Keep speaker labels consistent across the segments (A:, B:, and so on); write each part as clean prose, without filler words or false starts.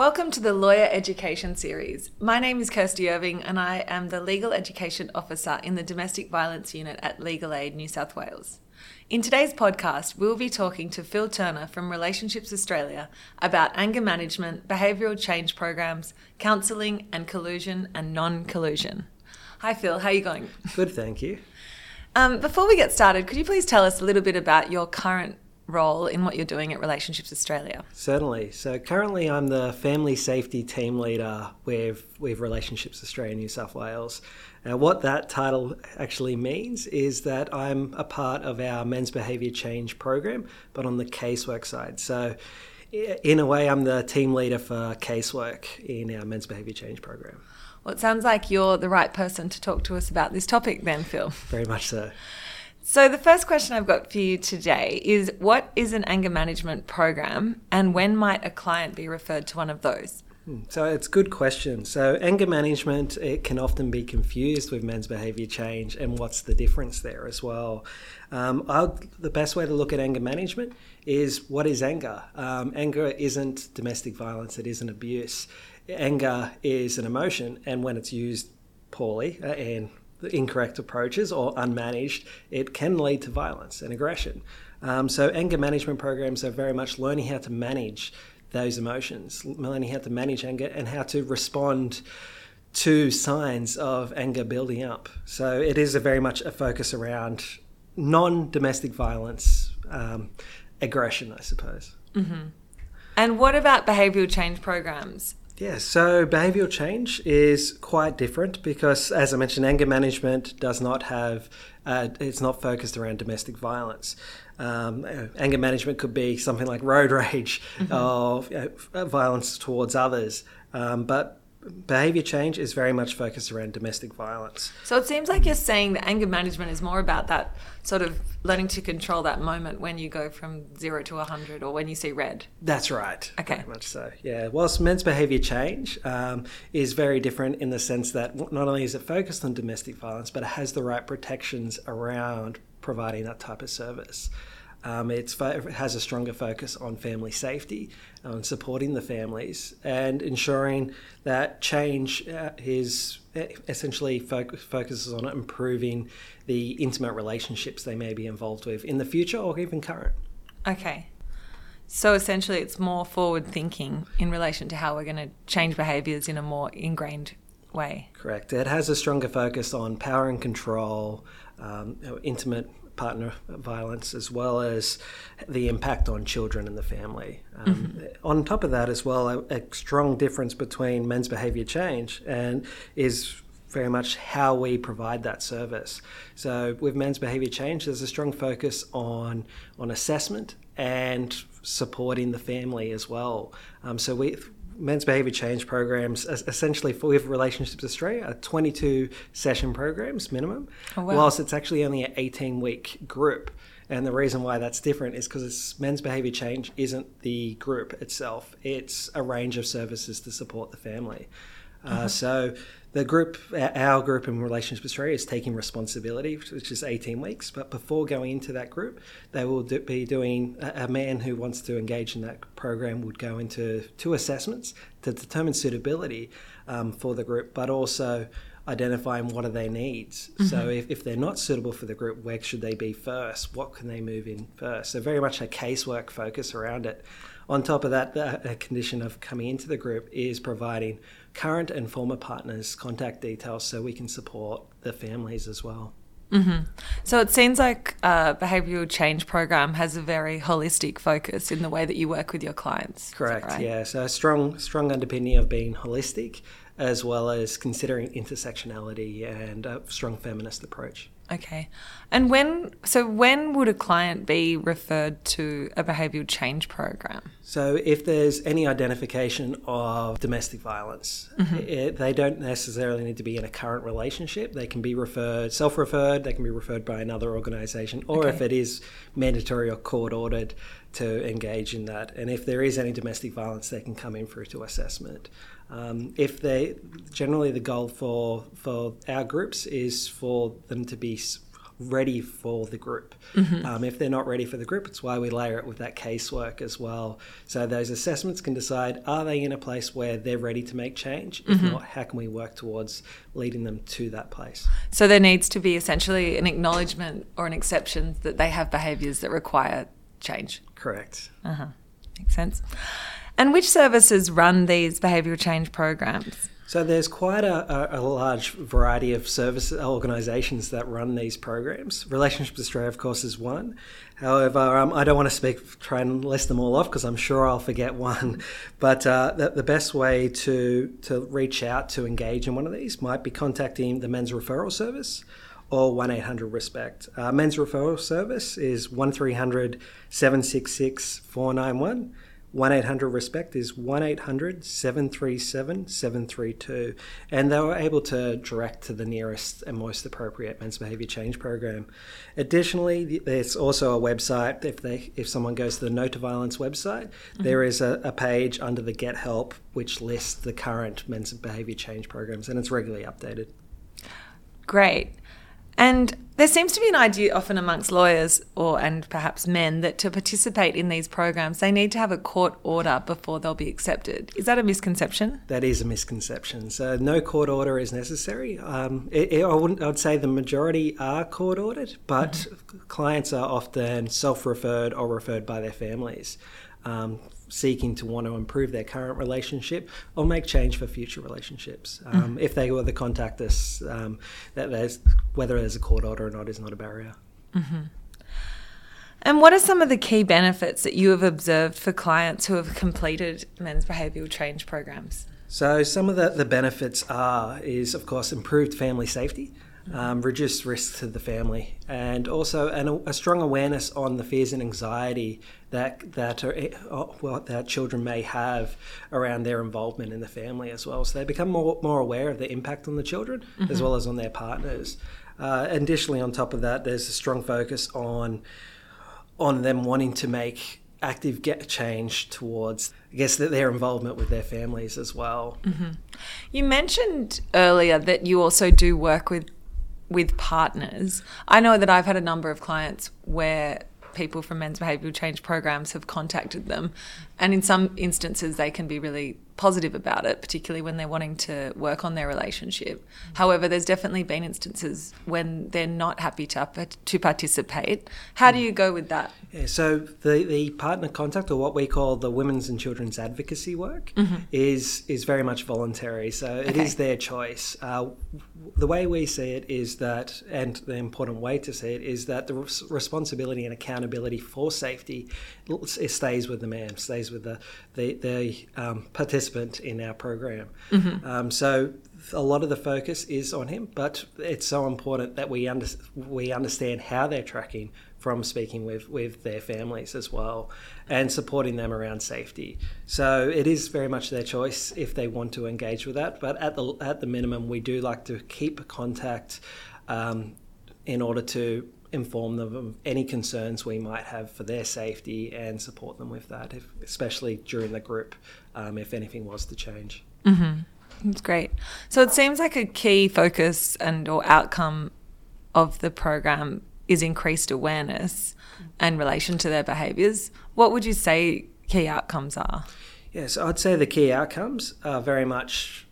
A: Welcome to the Lawyer Education Series. My name is Kirsty Irving and I am the Legal Education Officer in the Domestic Violence Unit at Legal Aid New South Wales. In today's podcast, we'll be talking to Phil Turner from Relationships Australia about anger management, behavioural change programs, counselling and collusion and non-collusion. Hi Phil, how are you going?
B: Good, thank you.
A: Before we get started, could you please tell us a little bit about your current role in what you're doing at Relationships Australia?
B: Certainly. So currently I'm the Family Safety Team Leader with Relationships Australia New South Wales. Now what that title actually means is that I'm a part of our men's behaviour change program, but on the casework side. So in a way I'm the team leader for casework in our men's behaviour change program.
A: Well, it sounds like you're the right person to talk to us about this topic then, Phil.
B: Very much so.
A: So the first question I've got for you today is, what is an anger management program and when might a client be referred to one of those?
B: So it's a good question. So anger management, it can often be confused with men's behaviour change, and what's the difference there as well. The best way to look at anger management is, what is anger? Anger isn't domestic violence, it isn't abuse. Anger is an emotion, and when it's used poorly and the incorrect approaches or unmanaged, it can lead to violence and aggression. So anger management programs are very much learning how to manage those emotions, learning how to manage anger and how to respond to signs of anger building up. So it is very much a focus around non-domestic violence, aggression, I suppose.
A: Mm-hmm. And what about behavioural change programs?
B: Yeah, so behavioural change is quite different because, as I mentioned, anger management does not have, it's not focused around domestic violence. Anger management could be something like road rage or violence towards others, but behaviour change is very much focused around domestic violence.
A: So it seems like you're saying that anger management is more about that sort of learning to control that moment when you go from 0 to 100 or when you see red.
B: That's right.
A: Okay.
B: Very much so. Yeah. Whilst men's behaviour change is very different in the sense that not only is it focused on domestic violence, but it has the right protections around providing that type of service. It has a stronger focus on family safety, on supporting the families, and ensuring that change is essentially focuses on improving the intimate relationships they may be involved with in the future or even current.
A: Okay. So essentially it's more forward thinking in relation to how we're going to change behaviours in a more ingrained way.
B: Correct. It has a stronger focus on power and control, intimate partner violence, as well as the impact on children and the family. On top of that as well, a strong difference between men's behaviour change and is very much how we provide that service. So with men's behaviour change, there's a strong focus on assessment and supporting the family as well. Men's behaviour change programs, essentially with Relationships Australia, are 22 session programs minimum, whilst it's actually only an 18-week group. And the reason why that's different is because men's behaviour change isn't the group itself. It's a range of services to support the family. So the group, our group in Relationships Australia, is taking responsibility, which is 18 weeks. But before going into that group, they will be doing, a man who wants to engage in that program would go into 2 assessments to determine suitability for the group, but also identifying what are their needs. So if they're not suitable for the group, where should they be first? What can they move in first? So very much a casework focus around it. On top of that, a condition of coming into the group is providing current and former partners' contact details so we can support the families as well.
A: Mm-hmm. So it seems like a behavioural change program has a very holistic focus in the way that you work with your clients.
B: Correct,
A: right?
B: Yeah. So a strong underpinning of being holistic, as well as considering intersectionality and a strong feminist approach.
A: Okay. And when would a client be referred to a behavioural change program?
B: So if there's any identification of domestic violence, they don't necessarily need to be in a current relationship. They can be self-referred, they can be referred by another organisation, or if it is mandatory or court-ordered, to engage in that. And if there is any domestic violence, they can come in through to assessment. Generally the goal for our groups is for them to be ready for the group. If they're not ready for the group, it's why we layer it with that casework as well. So those assessments can decide, are they in a place where they're ready to make change? If not, how can we work towards leading them to that place?
A: So there needs to be essentially an acknowledgement or an exception that they have behaviours that require change.
B: Correct.
A: Makes sense. And which services run these behavioural change programs?
B: So there's quite a large variety of service organisations that run these programs. Relationships Australia, of course, is one. However, I don't want to try and list them all off because I'm sure I'll forget one. But the best way to reach out to engage in one of these might be contacting the Men's Referral Service or 1-800-RESPECT. Men's Referral Service is 1300 766 491. 1-800-RESPECT is 1-800-737-732, and they were able to direct to the nearest and most appropriate men's behaviour change program. Additionally, there's also a website. If someone goes to the No to Violence website, there is a page under the Get Help which lists the current men's behaviour change programs, and it's regularly updated.
A: Great. And there seems to be an idea often amongst lawyers and perhaps men that to participate in these programs, they need to have a court order before they'll be accepted. Is that a misconception?
B: That is a misconception. So no court order is necessary. I'd say the majority are court ordered, but clients are often self-referred or referred by their families, seeking to want to improve their current relationship or make change for future relationships. If they were to contact us, whether there's a court order or not is not a barrier.
A: And what are some of the key benefits that you have observed for clients who have completed men's behavioural change programs?
B: So some of the benefits is, of course, improved family safety, reduced risk to the family, and also a strong awareness on the fears and anxiety that children may have around their involvement in the family as well. So they become more aware of the impact on the children as well as on their partners. Additionally, on top of that, there's a strong focus on them wanting to make active change towards, I guess, their involvement with their families as well. You
A: mentioned earlier that you also do work with partners. I know that I've had a number of clients where people from men's behavioural change programs have contacted them, and in some instances they can be really positive about it, particularly when they're wanting to work on their relationship. However, there's definitely been instances when they're not happy to participate. How do you go with that?
B: Yeah, so the partner contact, or what we call the women's and children's advocacy work, is very much voluntary. So it is their choice. The way we see it is that, and the important way to see it is that the responsibility and accountability for safety stays with the man, stays with the participant in our program. So a lot of the focus is on him, but it's so important that we understand how they're tracking from speaking with their families as well and supporting them around safety. So it is very much their choice if they want to engage with that, but at the minimum we do like to keep contact in order to inform them of any concerns we might have for their safety and support them with that, especially during the group, if anything was to change.
A: That's great. So it seems like a key focus or outcome of the program is increased awareness in relation to their behaviours. What would you say key outcomes are?
B: Yes, I'd say the key outcomes are very much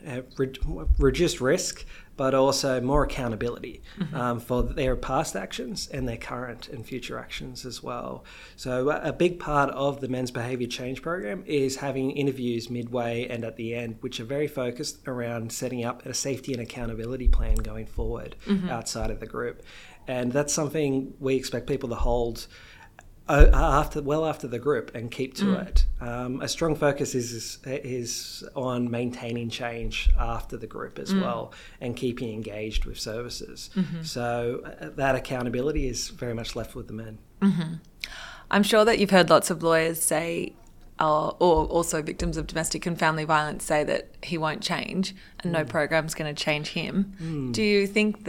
B: reduced risk, but also more accountability for their past actions and their current and future actions as well. So a big part of the Men's Behaviour Change Program is having interviews midway and at the end, which are very focused around setting up a safety and accountability plan going forward outside of the group. And that's something we expect people to hold after the group and keep to it. A strong focus is on maintaining change after the group as well and keeping engaged with services. So that accountability is very much left with the men.
A: I'm sure that you've heard lots of lawyers say, or also victims of domestic and family violence say that he won't change and no program's going to change him. Do you think that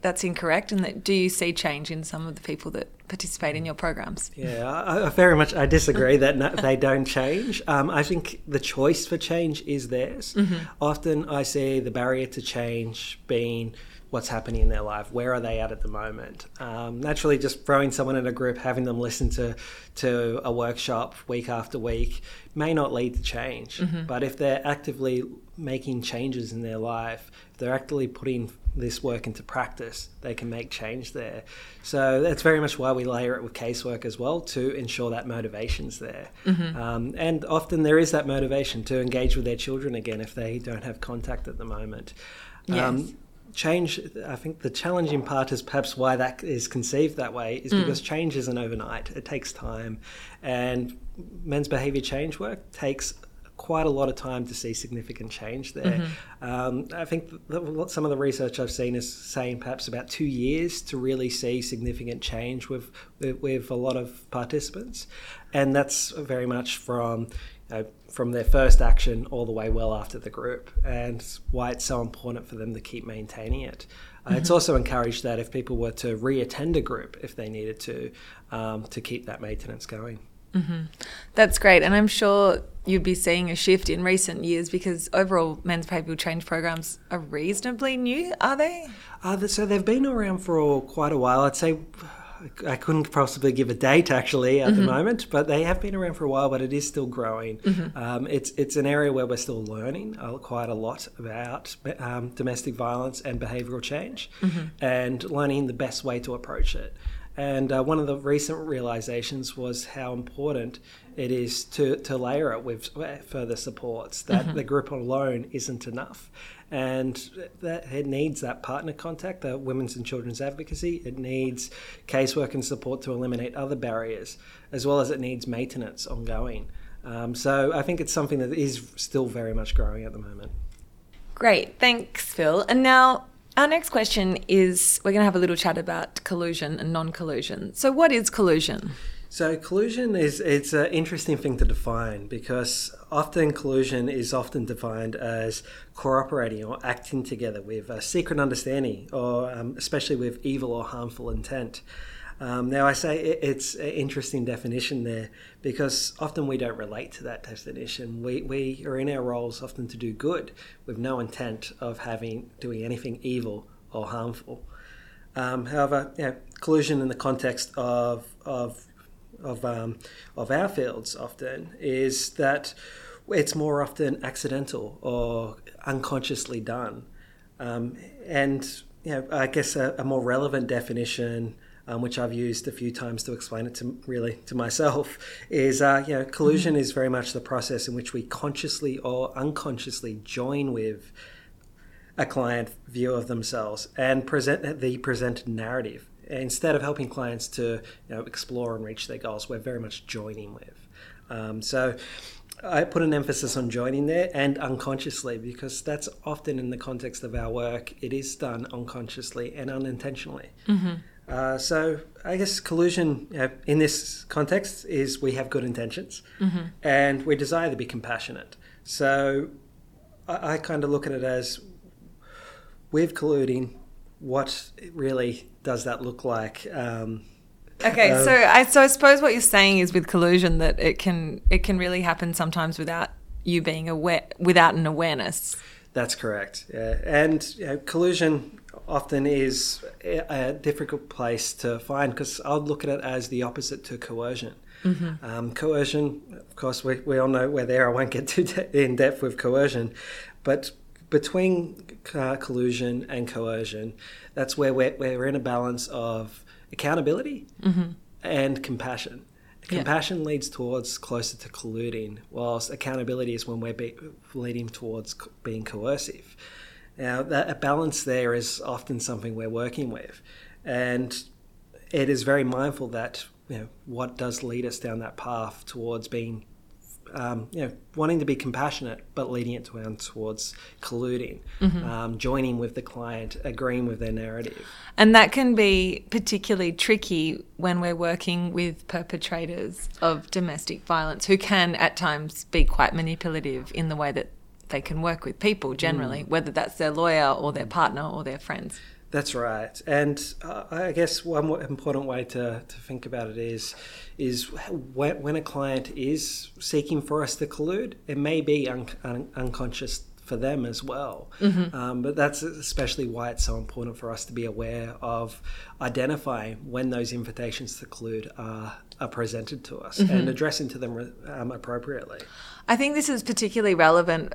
A: that's incorrect, and do you see change in some of the people that participate in your programs?
B: Yeah, I disagree that they don't change. I think the choice for change is theirs. Often I see the barrier to change being what's happening in their life. Where are they at the moment? Naturally, just throwing someone in a group, having them listen to a workshop week after week may not lead to change. But if they're actively making changes in their life, if they're actively putting this work into practice, they can make change there. So that's very much why we layer it with casework as well, to ensure that motivation's there. And often there is that motivation to engage with their children again if they don't have contact at the moment.
A: Yes.
B: Change, I think the challenging part is perhaps why that is conceived that way, is because change isn't overnight. It takes time, and men's behaviour change work takes quite a lot of time to see significant change there. I think some of the research I've seen is saying perhaps about 2 years to really see significant change with a lot of participants, and that's very much from their first action all the way well after the group, and why it's so important for them to keep maintaining it. It's also encouraged that if people were to re-attend a group if they needed to keep that maintenance going.
A: That's great, and I'm sure you'd be seeing a shift in recent years because overall men's behavioural change programs are reasonably new, are they?
B: So they've been around for quite a while. I'd say I couldn't possibly give a date actually at the moment, but they have been around for a while, but it is still growing. It's an area where we're still learning quite a lot about domestic violence and behavioural change, and learning the best way to approach it. And one of the recent realizations was how important it is to layer it with further supports, that the group alone isn't enough. And that it needs that partner contact, the women's and children's advocacy. It needs casework and support to eliminate other barriers, as well as it needs maintenance ongoing. So I think it's something that is still very much growing at the moment.
A: Great. Thanks, Phil. And now our next question is, we're going to have a little chat about collusion and non-collusion. So what is collusion?
B: So collusion it's an interesting thing to define, because often collusion is often defined as cooperating or acting together with a secret understanding, or especially with evil or harmful intent. Now I say it's an interesting definition there, because often we don't relate to that definition. We are in our roles often to do good with no intent of doing anything evil or harmful. However, collusion in the context of our fields often is that it's more often accidental or unconsciously done. And I guess a more relevant definition, which I've used a few times to explain it to myself, is collusion is very much the process in which we consciously or unconsciously join with a client view of themselves and present the presented narrative. Instead of helping clients to explore and reach their goals, we're very much joining with. So I put an emphasis on joining there and unconsciously, because that's often in the context of our work, it is done unconsciously and unintentionally. So I guess collusion in this context is we have good intentions and we desire to be compassionate. So I kind of look at it as, with colluding, what really does that look like?
A: Okay, so I suppose what you're saying is, with collusion, that it can really happen sometimes without you being aware, without an awareness.
B: That's correct. Yeah. And collusion often is a difficult place to find, because I'll look at it as the opposite to coercion. Coercion, of course, we all know we're there. I won't get too in depth with coercion, but between collusion and coercion, that's where we're in a balance of accountability and compassion. Compassion leads towards closer to colluding, whilst accountability is when we're leading towards being coercive. Now, a balance there is often something we're working with, and it is very mindful that what does lead us down that path towards being wanting to be compassionate, but leading it towards colluding, joining with the client, agreeing with their narrative.
A: And that can be particularly tricky when we're working with perpetrators of domestic violence, who can at times be quite manipulative in the way that they can work with people generally, whether that's their lawyer or their partner or their friends.
B: That's right. And I guess one more important way to think about it is when a client is seeking for us to collude, it may be unconscious for them as well. But that's especially why it's so important for us to be aware of identifying when those invitations to collude are presented to us and addressing to them appropriately.
A: I think this is particularly relevant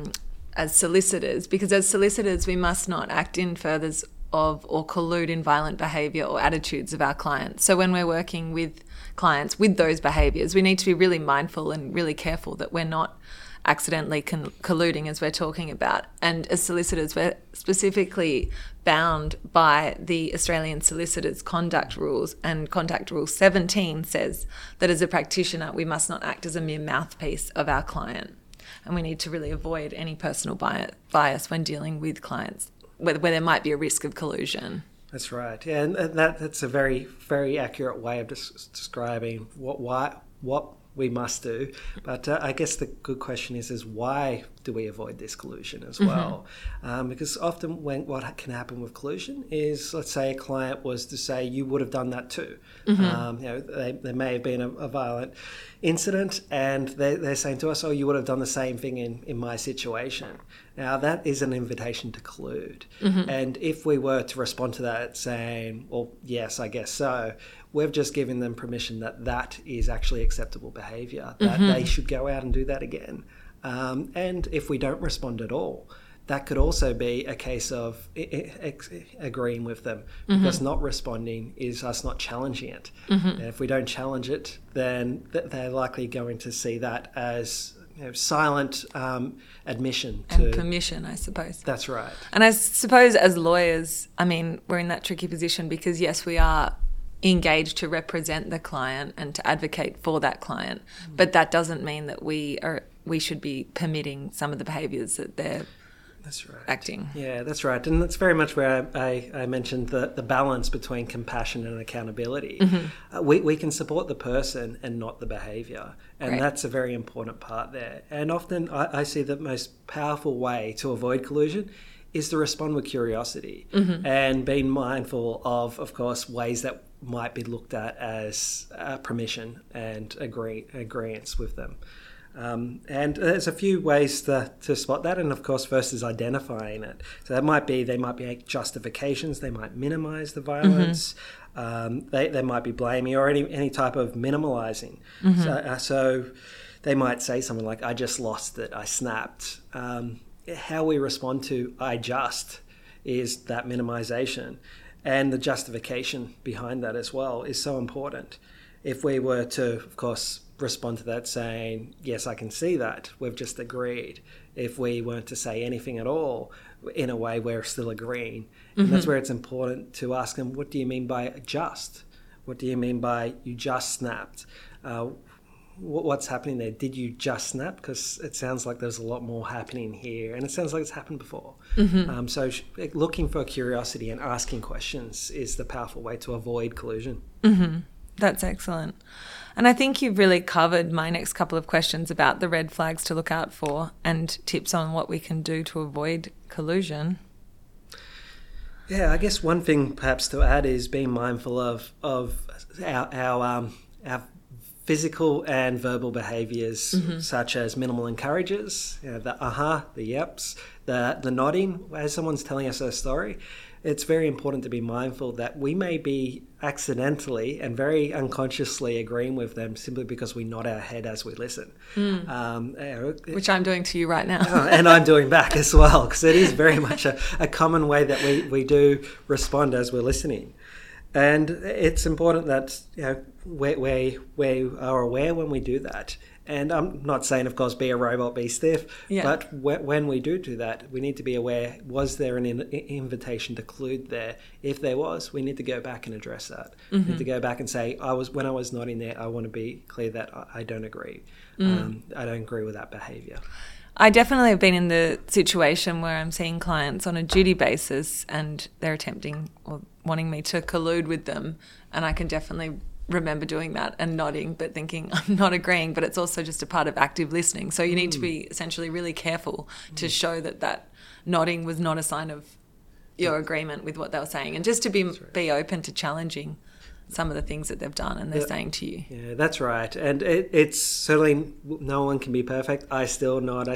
A: as solicitors, because as solicitors we must not act in furthers of or collude in violent behaviour or attitudes of our clients. So when we're working with clients with those behaviours, we need to be really mindful and really careful that we're not accidentally colluding, as we're talking about. And as solicitors, we're specifically bound by the Australian Solicitors Conduct Rules, and Conduct Rule 17 says that as a practitioner we must not act as a mere mouthpiece of our client, and we need to really avoid any personal bias when dealing with clients where there might be a risk of collusion.
B: That's right. Yeah, and that's a very, very accurate way of describing what we must do. But I guess the good question is why do we avoid this collusion as well? Because often what can happen with collusion is, let's say a client was to say, you would have done that too. There may have been a violent incident and they're saying to us, oh, you would have done the same thing in my situation. Now that is an invitation to collude. And if we were to respond to that saying, well, yes, I guess so, we've just given them permission that is actually acceptable behaviour, that they should go out and do that again. And if we don't respond at all, that could also be a case of agreeing with them, because not responding is us not challenging it. And if we don't challenge it, then they're likely going to see that as silent admission to...
A: And permission, I suppose.
B: That's right.
A: And I suppose as lawyers, I mean, we're in that tricky position because, yes, we are engaged to represent the client and to advocate for that client, but that doesn't mean that we should be permitting some of the behaviours that they're acting. Yeah,
B: that's right. And that's very much where I mentioned the balance between compassion and accountability. We can support the person and not the behaviour, and that's a very important part there. And often I see the most powerful way to avoid collusion is to respond with curiosity and being mindful of course, ways that might be looked at as permission and agreeance with them. And there's a few ways to spot that, and of course first is identifying it. So they might be justifications, they might minimize the violence, they might be blaming or any type of minimalizing. So they might say something like, I just lost it, I snapped. How we respond to I just is that minimization, and the justification behind that as well is so important. If we were to, of course, respond to that saying, yes, I can see that, we've just agreed. If we weren't to say anything at all, in a way we're still agreeing. And that's where it's important to ask them, what do you mean by just? What do you mean by you just snapped? What's happening there? Did you just snap? Because it sounds like there's a lot more happening here, and it sounds like it's happened before. So looking for curiosity and asking questions is the powerful way to avoid collusion.
A: That's excellent. And I think you've really covered my next couple of questions about the red flags to look out for and tips on what we can do to avoid collusion.
B: Yeah, I guess one thing perhaps to add is being mindful of our physical and verbal behaviours, such as minimal encourages, the the yeps, the nodding as someone's telling us a story. It's very important to be mindful that we may be accidentally and very unconsciously agreeing with them simply because we nod our head as we listen.
A: Which I'm doing to you right now.
B: And I'm doing back as well, because it is very much a common way that we do respond as we're listening. And it's important that we are aware when we do that. And I'm not saying, of course, be a robot, be stiff, but when we do that, we need to be aware, was there an invitation to collude there? If there was, we need to go back and address that. We need to go back and say, when I was nodding there, I want to be clear that I don't agree. I don't agree with that behaviour.
A: I definitely have been in the situation where I'm seeing clients on a duty basis and they're attempting or wanting me to collude with them, and I can definitely remember doing that and nodding but thinking I'm not agreeing, but it's also just a part of active listening. So you need to be essentially really careful to show that nodding was not a sign of your agreement with what they were saying, and just to be open to challenging some of the things that they've done and they're saying to you.
B: Yeah, that's right. And it's certainly, no one can be perfect. I still nod,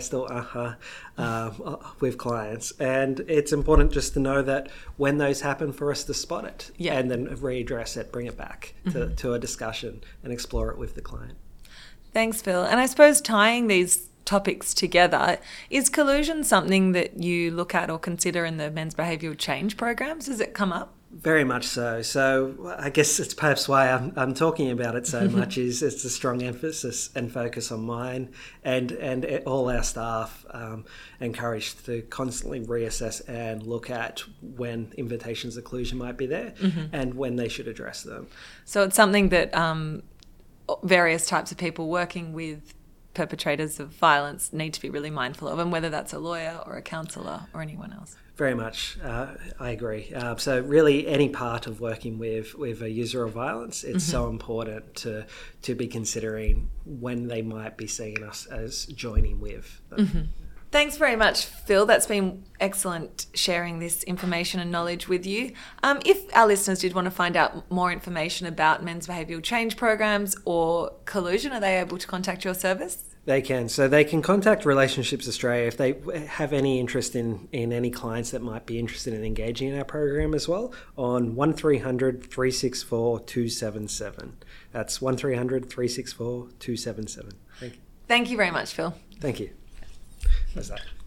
B: with clients. And it's important just to know that when those happen, for us to spot it and then readdress it, bring it back to a discussion and explore it with the client. Thanks,
A: Phil. And I suppose tying these topics together, is collusion something that you look at or consider in the men's behavioural change programs? Does it come up?
B: Very much so. So I guess it's perhaps why I'm talking about it so much is it's a strong emphasis and focus on mine and all our staff encouraged to constantly reassess and look at when invitations of collusion might be there and when they should address them.
A: So it's something that various types of people working with perpetrators of violence need to be really mindful of, and whether that's a lawyer or a counsellor or anyone else.
B: Very much, I agree. So really any part of working with a user of violence, it's so important to be considering when they might be seeing us as joining with them.
A: Thanks very much, Phil. That's been excellent sharing this information and knowledge with you. If our listeners did want to find out more information about men's behavioural change programs or collusion, are they able to contact your service?
B: They can. So they can contact Relationships Australia if they have any interest in any clients that might be interested in engaging in our program as well on 1300 364 277. That's 1300 364 277. Thank you.
A: Thank you very much, Phil.
B: Thank you. How's that?